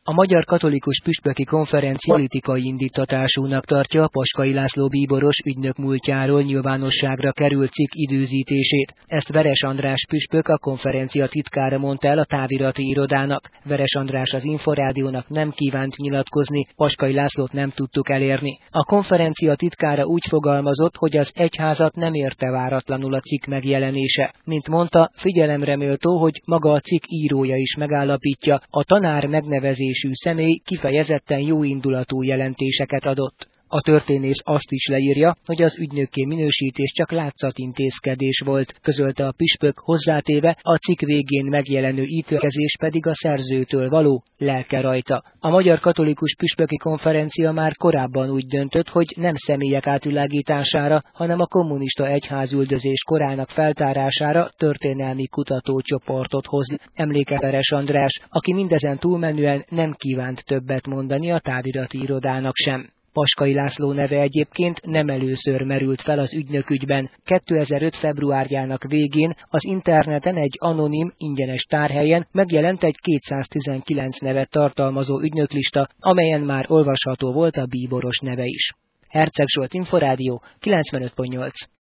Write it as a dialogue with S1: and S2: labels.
S1: A Magyar Katolikus Püspöki Konferencia politikai indíttatásúnak tartja Paskai László bíboros ügynök múltjáról nyilvánosságra került cikk időzítését. Ezt Veres András püspök, a konferencia titkára mondta el a távirati irodának. Veres András az Inforádiónak nem kívánt nyilatkozni, Paskai Lászlót nem tudtuk elérni. A konferencia titkára úgy fogalmazott, hogy az egyházat nem érte váratlanul a cikk megjelenése. Mint mondta, figyelemre méltó, hogy maga a cikk írója is megállapítja, a tanár megnevezésű személy kifejezetten jóindulatú jelentéseket adott. A történész azt is leírja, hogy az ügynökké minősítés csak látszatintézkedés volt, közölte a püspök, hozzátéve, a cikk végén megjelenő ítélkezés pedig a szerzőtől való, lelke rajta. A Magyar Katolikus Püspöki Konferencia már korábban úgy döntött, hogy nem személyek átvilágítására, hanem a kommunista egyházüldözés korának feltárására történelmi kutatócsoportot hoz, emléke Veres András, aki mindezen túlmenően nem kívánt többet mondani a távirati irodának sem. Paskai László neve egyébként nem először merült fel az ügynökügyben. 2005. februárjának végén az interneten egy anonim, ingyenes tárhelyen megjelent egy 219 nevet tartalmazó ügynöklista, amelyen már olvasható volt a bíboros neve is. Herceg Zsolt, Inforádió, 95.8.